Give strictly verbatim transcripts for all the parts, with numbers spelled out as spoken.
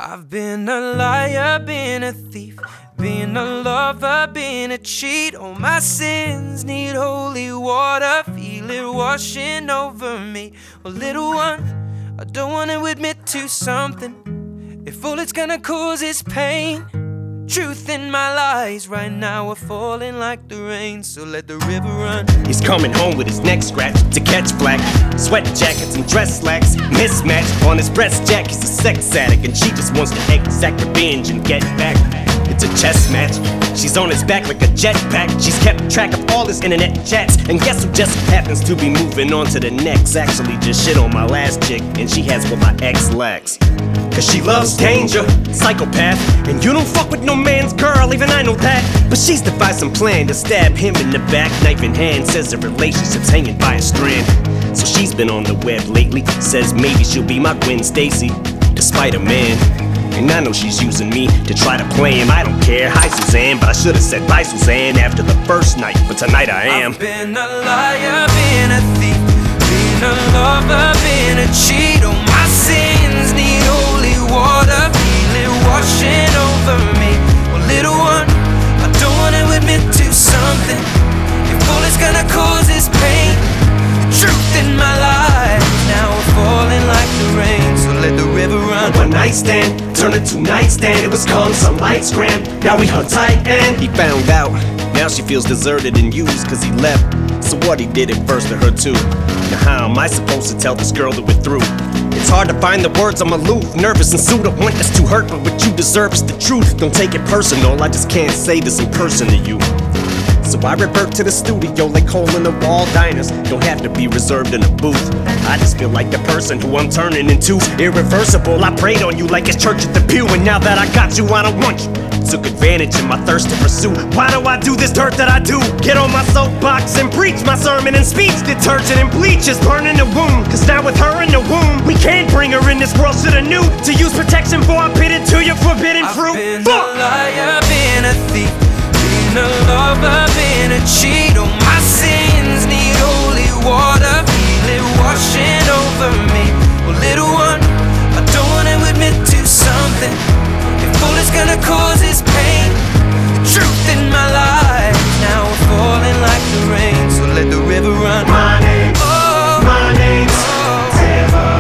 I've been a liar, been a thief, been a lover, been a cheat. All my sins need holy water, feel it washing over me. Well, little one, I don't want to admit to something. If all it's gonna cause is pain, truth in my lies right now are falling like the rain, so let the river run. He's coming home with his neck scratched to catch flack. Sweat jackets and dress slacks mismatched. On his breast jack, he's a sex addict, and she just wants to exact revenge and get back. It's a chess match. She's on his back like a jetpack. She's kept track of all his internet chats, and guess who just happens to be moving on to the next? Actually just shit on my last chick, and she has what my ex lacks. Cause she loves danger, psychopath, and you don't fuck with no man's girl, even I know that. But she's devised some plan to stab him in the back, knife in hand, says the relationship's hanging by a strand. So she's been on the web lately, says maybe she'll be my Gwen Stacy, despite a man. And I know she's using me to try to play him, I don't care. Hi Suzanne, but I should've said bye Suzanne after the first night, but tonight I am. I've been a liar, been a thief, been a lover, been a cheat. All my sins need holy water, feel it washing over me. Well, little one, I don't wanna admit to something. If all it's gonna cause is pain, the truth in my life now we're falling like the rain, so let the river run. One night stand turned into nightstand. It was calm, some lights grand. Now we hung tight and he found out. Now she feels deserted and used cause he left. So what, he did it first to her too. Now how am I supposed to tell this girl that we're through? It's hard to find the words, I'm aloof, nervous and sued. I want this to hurt, but what you deserve is the truth. Don't take it personal, I just can't say this in person to you. So I revert to the studio like hole in the wall diners. Don't have to be reserved in a booth. I just feel like the person who I'm turning into irreversible. I prayed on you like it's church at the pew, and now that I got you, I don't want you. Took advantage of my thirst to pursue. Why do I do this dirt that I do? Get on my soapbox and preach my sermon and speech. Detergent and bleach is burning the wound. Cause now with her in the womb, we can't bring her in this world. Shoulda knew to use protection before I pit it to your forbidden fruit. I've been a liar, been a thief, been a lover, been a cheat. All my sins need holy water, feel it washing over me. Well, little one, I don't wanna admit to something. If all it's gonna cause is pain, the truth in my life now we're falling like the rain, so let the river run. My name, oh, my name's oh, River.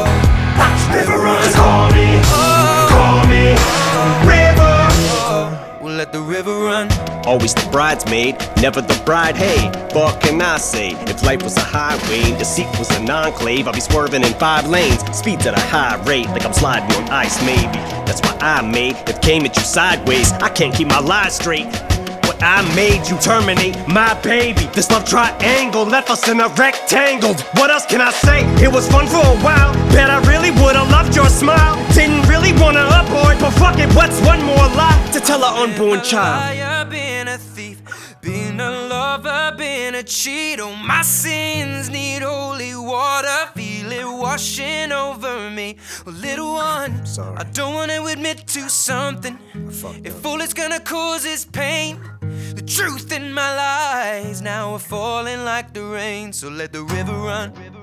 oh, River runs, call me, oh, call me, River. oh. We'll let the river run. Always the bridesmaid, never the bride. Hey, what can I say? If life was a highway and deceit was an enclave, I'd be swerving in five lanes, speeds at a high rate, like I'm sliding on ice maybe. That's why I made it came at you sideways. I can't keep my lies straight. What I made you terminate my baby. This love triangle left us in a rectangle. What else can I say? It was fun for a while. Bet I really would've loved your smile. Didn't really wanna abort, but fuck it, what's one more lie to tell our unborn child? Been a thief, been a lover, been a cheat. All my sins need holy water, feel it washing over me. Well, little one, Sorry. I don't wanna admit to something. If all it's gonna cause is pain, the truth in my lies now are falling like the rain, so let the river run.